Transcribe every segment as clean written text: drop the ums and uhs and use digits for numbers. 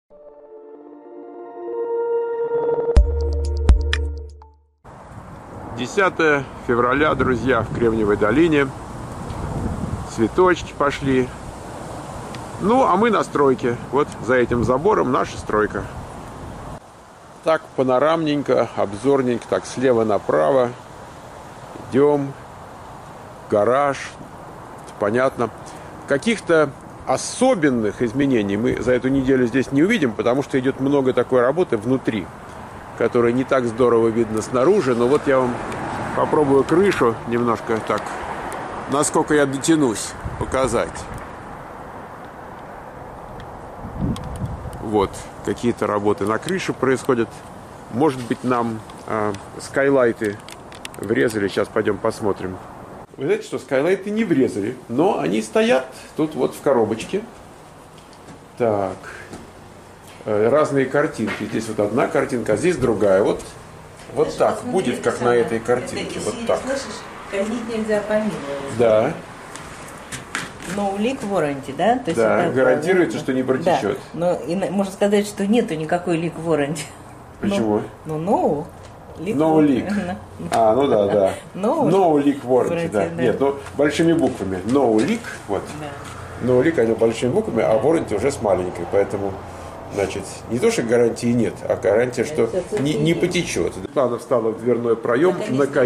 «10 февраля, друзья, в Кремниевой долине. Цветочки пошли. Ну, а мы на стройке. Вот за этим забором наша стройка. Так, панорамненько, обзорненько, так, слева направо. Идем. Гараж. Понятно. Каких-то особенных изменений мы за эту неделю здесь не увидим, потому что идет много такой работы внутри, которая не так здорово видно снаружи. Но вот я вам попробую крышу немножко так, насколько я дотянусь, показать. Вот, какие-то работы на крыше происходят. Может быть, нам скайлайты врезали. Сейчас пойдем посмотрим. Вы знаете, что скайлайты не врезали, но они стоят тут вот в коробочке. Так. Разные картинки. Здесь вот одна картинка, а здесь другая. Вот так. Посмотри, будет, как на этой картинке. Это, вот так. Слышишь, казнить нельзя помиловать. Да. No leak warranty, да? То есть да, гарантируется, что не протечет. Да. Но можно сказать, что нету никакой leak warranty. Почему? No leak. No leak. Ну да. No leak warranty, да. Да. Нет, большими буквами. No leak, вот. Да. No leak, они большими буквами, а warranty уже с маленькой. Поэтому, значит, не то, что гарантии нет, а гарантия, что не потечет. Светлана встала в дверной проем.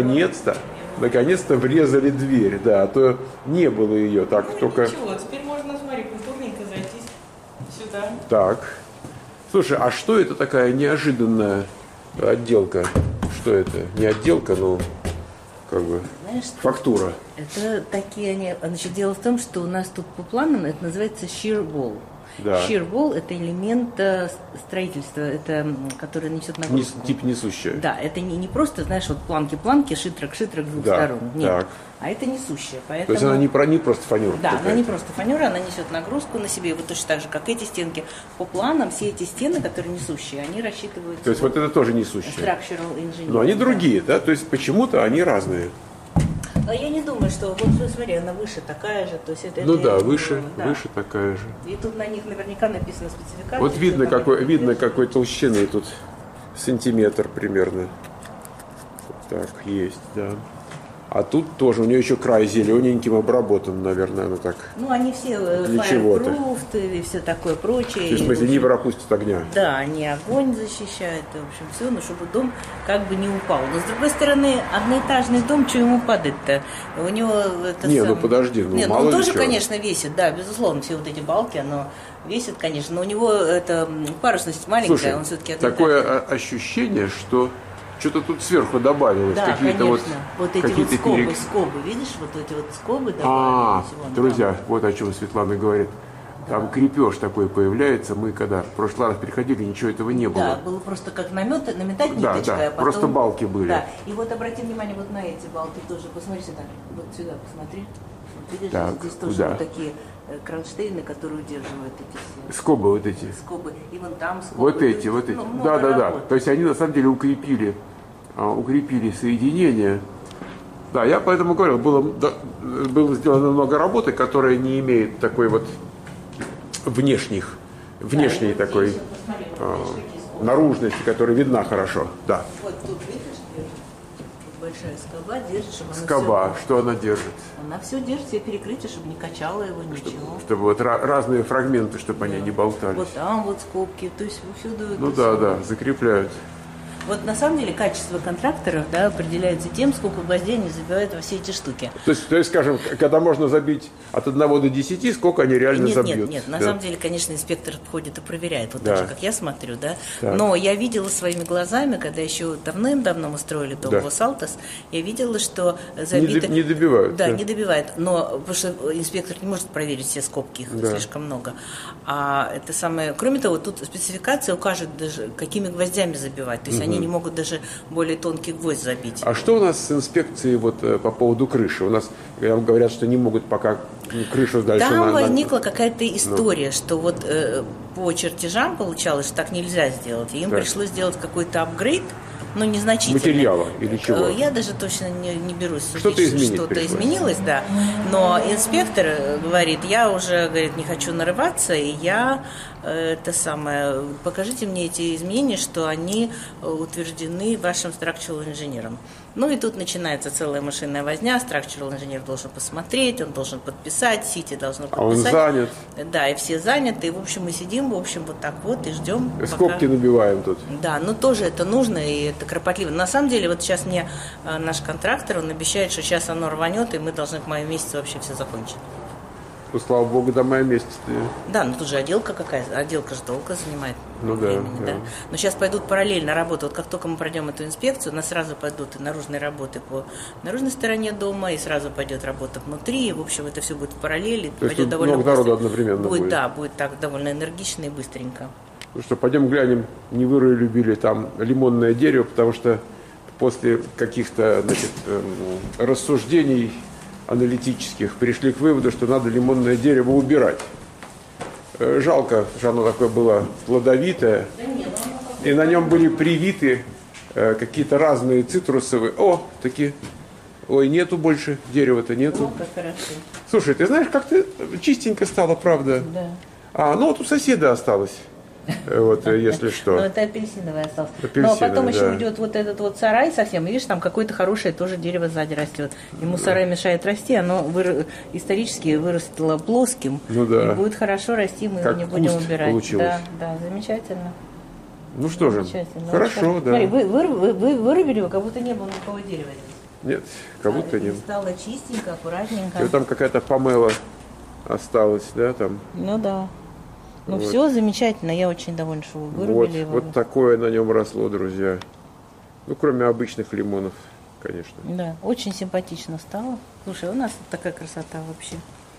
Наконец-то врезали дверь, да, а то не было ее так только. Ничего, теперь можно, смотри, культурненько зайти сюда. Так. Слушай, а что это такая неожиданная отделка? Что это? Не отделка, но как бы знаешь, фактура. Это такие они. Значит, дело в том, что у нас тут по планам это называется shear wall. Да. Shear wall – это элемент строительства, это, который несет нагрузку. Тип несущая. Да, это не просто, знаешь, вот планки, шитрок с двух сторон. Нет. Так. А это несущая. Поэтому... То есть она не просто фанера. Да, она не просто фанера, она несет нагрузку на себе. Вот точно так же, как эти стенки. По планам все эти стены, которые несущие, они рассчитываются. То есть вот это тоже несущая. Structural engineering. Но они другие, да? То есть почему-то они разные. А я не думаю, что вот смотри, она выше такая же, то есть это. Выше такая же. И тут на них наверняка написана спецификация. Вот видно какой толщины тут сантиметр примерно. Так, есть, да. А тут тоже у нее еще край зелененьким обработан, наверное, она так. Ну, они все fireproof и все такое прочее. То есть, в смысле, не пропустят огня. Да, они огонь защищают, в общем, все, но чтобы дом как бы не упал. Но, с другой стороны, одноэтажный дом, что ему падать-то? У него это подожди, мало он ли тоже, чего. Конечно, весит, да, безусловно, все вот эти балки, оно весит, конечно, но у него это парусность маленькая. Слушай, он все-таки такое ощущение, что что-то тут сверху добавилось. Да, какие-то конечно. Вот эти вот скобы, перек... скобы, видишь, вот эти вот скобы добавились. Друзья, вот о чем Светлана говорит. Там крепеж такой появляется. Мы когда в прошлый раз переходили, ничего этого не было. Да, было просто как наметать ниточкой. Да, а потом... просто балки были. Да, и вот обрати внимание вот на эти балки тоже. Посмотри сюда, вот сюда посмотри. Вот видишь, так, здесь тоже вот такие кронштейны, которые удерживают эти все. Скобы вот эти. Скобы. И вон там скобы. Вот эти. Да. То есть они на самом деле укрепили соединение. Да, я поэтому говорил, было сделано много работы, которая не имеет такой вот внешней такой наружности, которая видна хорошо. Да. Вот тут видишь, большая скоба держит, чтобы скоба, что она держит? Она все держит, все перекрытие, чтобы не качало его ничего. Чтобы вот разные фрагменты, чтобы они не болтались. Вот там вот скобки, то есть всюду. Да, закрепляют. Вот на самом деле качество контракторов, да, определяется тем, сколько гвоздей они забивают во все эти штуки. То есть, скажем, когда можно забить от 1 до 10, сколько они реально забьют? Нет, на самом деле, конечно, инспектор ходит и проверяет, вот так же, как я смотрю, да. Так. Но я видела своими глазами, когда еще давным-давно мы строили дом в Лос-Алтос, я видела, что забито... Не добивают. Да, не добивает, но потому что инспектор не может проверить все скобки, их слишком много. А это самое... Кроме того, тут спецификация укажет даже, какими гвоздями забивать, то есть они не могут даже более тонкий гвоздь забить. А что у нас с инспекцией по поводу крыши? У нас говорят, что не могут пока крышу дальше... Там возникла какая-то история, что вот по чертежам получалось, что так нельзя сделать. И им пришлось сделать какой-то апгрейд, но незначительный. Материала или чего? Я даже точно не берусь судить, что-то изменилось, да. Но инспектор говорит, я уже, говорит, не хочу нарываться, и я это самое, покажите мне эти изменения, что они утверждены вашим structural инженером. Ну и тут начинается целая машинная возня, structural инженер должен посмотреть, он должен подписать, Сити должно подписать. А он занят. Да, и все заняты, и в общем мы сидим, в общем вот так вот и ждем. Скобки набиваем тут. Да, но тоже это нужно, и это кропотливо. На самом деле, вот сейчас мне наш контрактор, он обещает, что сейчас оно рванет, и мы должны к маю месяцу вообще все закончить. Ну, слава богу, до мая месяца. Да, ну тут же отделка какая-то, отделка же долго занимает времени, да. Но сейчас пойдут параллельно работы. Вот как только мы пройдем эту инспекцию, у нас сразу пойдут и наружные работы по наружной стороне дома, и сразу пойдет работа внутри, и, в общем, это все будет в параллели. То есть тут много народу одновременно будет? Да, будет так довольно энергично и быстренько. Ну что, пойдем глянем, не вы любили там лимонное дерево, потому что после каких-то, значит, рассуждений аналитических пришли к выводу, что надо лимонное дерево убирать. Жалко, что оно такое было плодовитое, и на нем были привиты какие-то разные цитрусовые. О, такие. Ой, нету больше, дерева-то нету. О, как хорошо. Слушай, ты знаешь, как-то чистенько стало, правда? Да. Ну вот у соседа осталось. Вот, если что. Но это апельсиновый остался. Апельсиновый, но потом еще да. идет вот этот вот сарай совсем. Видишь, там какое-то хорошее тоже дерево сзади растет. Ему сарай мешает расти, оно исторически выросло плоским. Ну да. И будет хорошо расти, мы как его не будем куст убирать. получилось. Да, замечательно. Ну что же, хорошо, да. Смотри, вы вырубили его, как будто не было никакого дерева здесь. Нет, как будто нет. Стало чистенько, аккуратненько. И вот там какая-то помела осталась, да, там. Ну да. Ну Вот. все замечательно, я очень довольна, что вы вырубили его. Вот такое на нем росло, друзья. Ну, кроме обычных лимонов, конечно. Да, очень симпатично стало. Слушай, у нас такая красота вообще.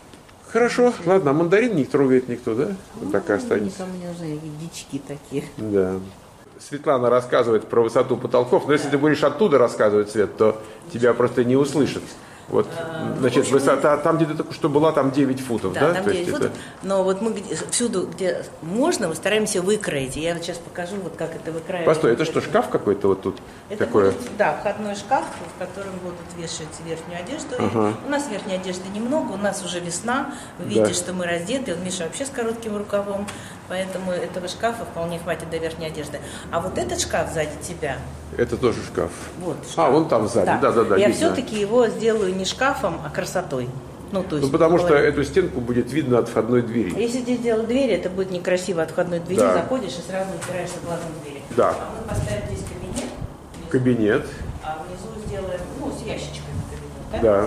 Хорошо, ладно, а мандарин не трогает никто, да? Вот так и останется. Никому не нужны дички такие. Да. Светлана рассказывает про высоту потолков, но если ты будешь оттуда рассказывать, Свет, то тебя просто не услышат. Вот, значит, высота, там где-то только что была, там 9 футов, да? Там 9 футов, но вот мы всюду, где можно, мы стараемся выкроить. И я вот сейчас покажу, вот как это выкраивать. Постой, это что, шкаф какой-то вот тут? Это такое? будет, да, входной шкаф, в котором будут вешать верхнюю одежду. Ага. У нас верхней одежды немного, у нас уже весна. Вы видите, Да. что мы раздеты. Вот Миша вообще с коротким рукавом, поэтому этого шкафа вполне хватит до верхней одежды. А вот этот шкаф сзади тебя. Это тоже шкаф. Вот, шкаф. Вон там сзади, да, Я видно. все-таки его сделаю не шкафом, а красотой. Ну, то есть, потому что говоря, эту стенку будет видно от входной двери. если здесь делать двери, это будет некрасиво от входной двери. Да. Заходишь и сразу упираешься глазом в двери. Да. А мы поставим здесь кабинет. Кабинет. А внизу сделаем, с ящичками кабинет, Да.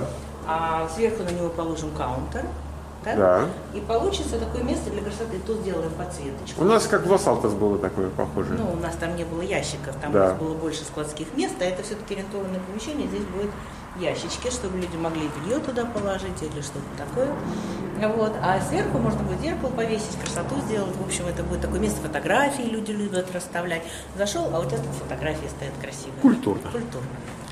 А сверху на него положим каунтер. Да? Да. И получится такое место для красоты. Тут сделаем подсветочку. У нас как в Лос-Алтос было такое похоже. Ну, у нас там не было ящиков, там Да. у нас было больше складских мест, а это все-таки рентованное помещение, здесь будет ящички, чтобы люди могли белье туда положить или что-то такое. Вот. А сверху можно будет зеркало повесить, красоту сделать. В общем, это будет такое место фотографий, люди любят расставлять. Зашел, а у тебя тут фотографии стоят красивые. Культурно. Культурно.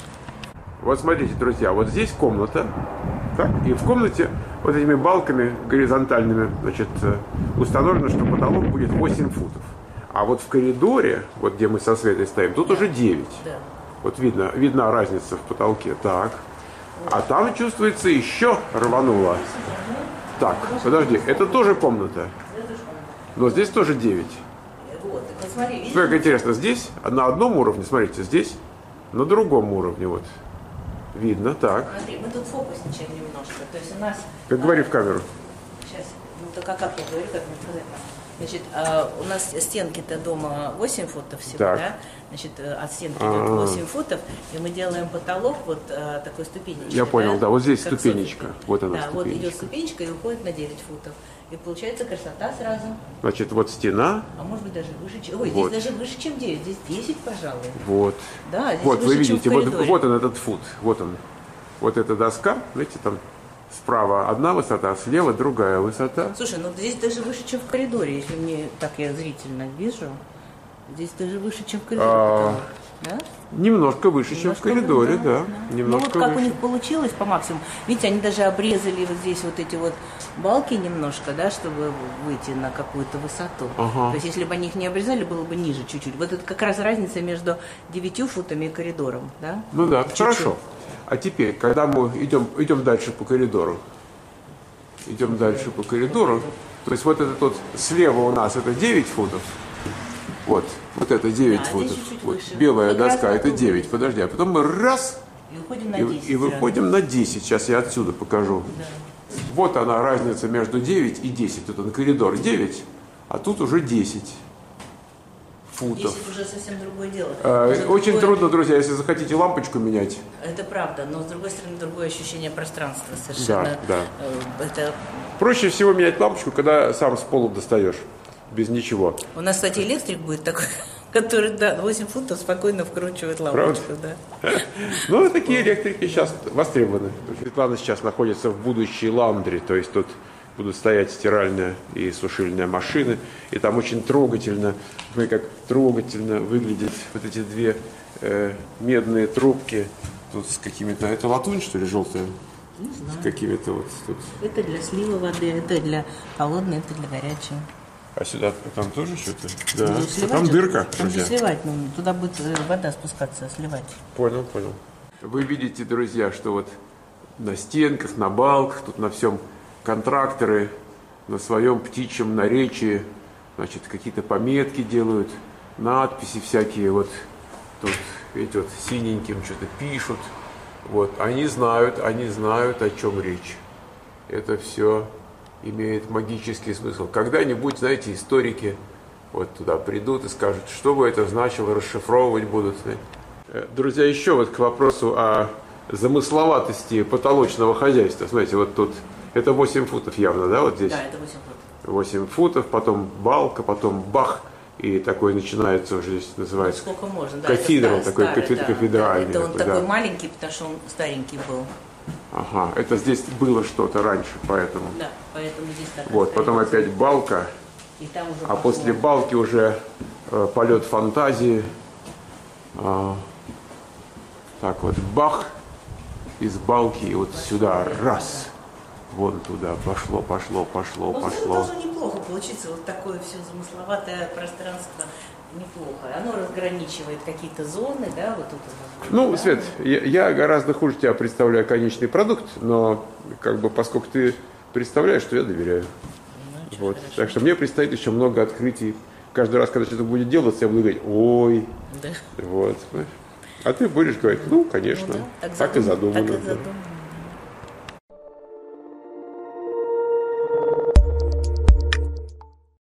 Вот смотрите, друзья, вот здесь комната, так, и в комнате вот этими балками горизонтальными, значит, установлено, что потолок будет 8 футов. А вот в коридоре, вот где мы со Светой стоим, тут уже 9. Да. Вот видна разница в потолке. Так. А там, чувствуется, еще рвануло. Так, подожди, это тоже комната. Но здесь тоже 9. Вот, так смотри, видишь? Смотри, как интересно, здесь на одном уровне, смотрите, здесь на другом уровне, вот. Видно, так. Смотри, мы тут фокусничаем немножко. То есть у нас... Как говори в камеру. Сейчас, как я говорю, как мне сказать. Значит, у нас стенки-то дома 8 футов всего, Так. да? Значит, от стенки идет 8 футов, и мы делаем потолок вот такой ступенечкой. Я понял, да, вот здесь как ступенечка. софиты. Вот она, да, вот идет ступенечка. ступенечка и уходит на 9 футов. И получается красота сразу. Значит, вот стена, А может быть даже выше, чем... Ой, Вот. здесь даже выше, чем 9, здесь 10, пожалуй. вот. Да, здесь Вот, выше, вы видите, чем в вот, коридоре. вот он этот фут, вот он. Вот эта доска, видите, там справа одна высота, слева другая высота. Слушай, ну здесь даже выше, чем в коридоре, если мне так я зрительно вижу. Здесь даже выше, чем в коридоре. потолок. Да? Немножко выше, чем в Немножко, коридоре, да. Ну вот Немножко как у выше. них получилось по максимуму. Видите, они даже обрезали вот здесь вот эти вот балки немножко, да, чтобы выйти на какую-то высоту. Ага. То есть если бы они их не обрезали, было бы ниже чуть-чуть. Вот это как раз разница между 9 футами и коридором, да? Ну да, Чуть-чуть. хорошо. А теперь, когда мы идем дальше по коридору, То есть вот этот вот слева у нас это 9 футов. Вот это 9 Да, футов. здесь чуть-чуть Вот, выше. белая Как раз доска это такой 9. будет. Подожди, а потом мы раз И выходим на 10. и выходим на 10. Сейчас я отсюда покажу. Да. Вот она разница между 9 и 10. Тут он коридор 9, а тут уже 10 футов. 10 уже совсем другое дело. Очень Другое- трудно, друзья, если захотите лампочку менять. Это правда, но с другой стороны другое ощущение пространства совершенно. Да. Это... Проще всего менять лампочку, когда сам с пола достаешь. Без ничего. У нас, кстати, электрик будет такой, который 8 футов спокойно вкручивает лампочку. Да. Ну, такие электрики сейчас востребованы. Светлана сейчас находится в будущей лаундри, то есть тут будут стоять стиральная и сушильная машины, и там очень трогательно, смотри, как трогательно выглядят вот эти две медные трубки, тут с какими-то, это латунь, что ли, желтая? Не знаю. С какими-то вот тут. Это для слива воды, это для холодной, это для горячей. А сюда там тоже что-то? Да. Ну, А сливать там же- дырка, Там же друзья. сливать, ну, туда будет вода спускаться, сливать. Понял. Вы видите, друзья, что вот на стенках, на балках, тут на всем контракторы на своем птичьем наречии, значит, какие-то пометки делают, надписи всякие, вот тут, видите, вот синеньким что-то пишут. Вот, они знают, о чем речь. Это все имеет магический смысл. Когда-нибудь, знаете, историки вот туда придут и скажут, что бы это значило, расшифровывать будут. Друзья, еще вот к вопросу о замысловатости потолочного хозяйства. Смотрите, вот тут это 8 футов явно, да, вот здесь? Да, это 8 футов. 8 футов, потом балка, потом бах, и такой начинается уже здесь называется Сколько можно, да. кафедрал, это такой старый, да, кафедральный. да. Это он такой, такой да. маленький, потому что он старенький был. Ага, это здесь было что-то раньше, поэтому. Да, поэтому здесь так. Вот, потом остается. опять балка, И там уже а пошло. после балки уже полет фантазии. Так вот, бах, из балки и вот сюда, раз, вон туда, пошло. Ну, должно неплохо получиться, вот такое все замысловатое пространство, неплохо. Оно разграничивает какие-то зоны, да, вот тут. Ну, да. Свет, я гораздо хуже тебя представляю конечный продукт, но как бы поскольку ты представляешь, то я доверяю. Ну, Вот. хорошо. Так что мне предстоит еще много открытий. Каждый раз, когда что-то будет делаться, я буду говорить, ой, Да. вот. А ты будешь говорить, ну, конечно, Ну, да, так и задумано. Так и задумано.